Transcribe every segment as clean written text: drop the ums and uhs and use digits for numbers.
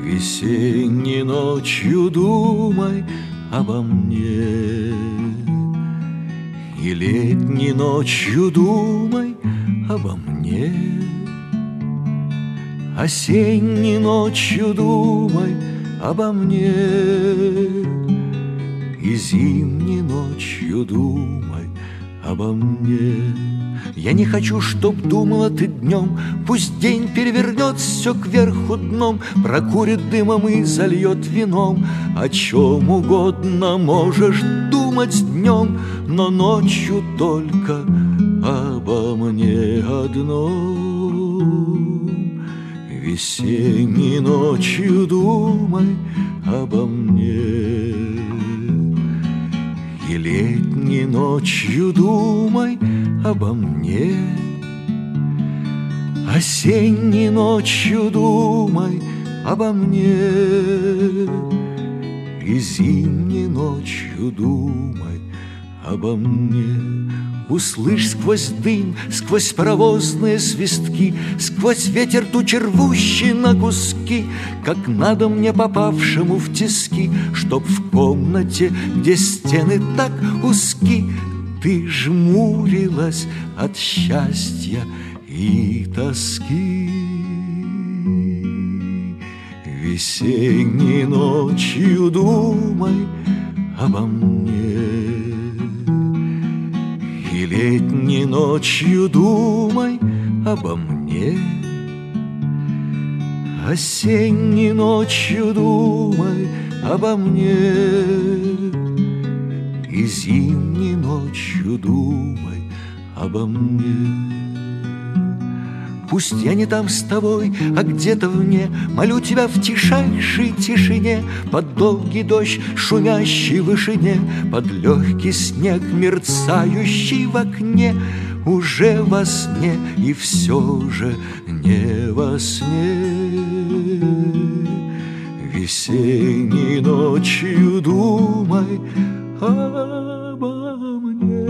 Весенней ночью думай обо мне, и летней ночью думай обо мне. Осенней ночью думай обо мне, и зимней ночью думай обо мне. Я не хочу, чтоб думала ты днем, пусть день перевернет все кверху дном, прокурит дымом и зальет вином. О чем угодно можешь думать днем, но ночью только обо мне одном. Весенней ночью думай обо мне, и летней ночью думай обо мне. Осенней ночью думай обо мне, и зимней ночью думай обо мне. Услышь сквозь дым, сквозь паровозные свистки, сквозь ветер тучи рвущий на куски, как надо мне попавшему в тиски, чтоб в комнате, где стены так узки, ты жмурилась от счастья и тоски. Весенней ночью думай обо мне, и летней ночью думай обо мне. Осенней ночью думай обо мне, и зимней ночью думай обо мне. Пусть я не там с тобой, а где-то вне, молю тебя в тишайшей тишине, под долгий дождь, шумящий в вышине, под легкий снег, мерцающий в окне, уже во сне и все же не во сне. Весенней ночью думай обо мне,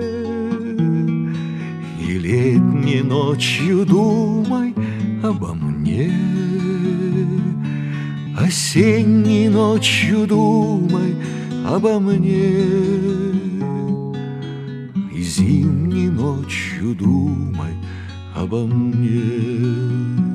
и летней ночью думай обо мне. Осенней ночью думай обо мне, и зимней ночью думай обо мне.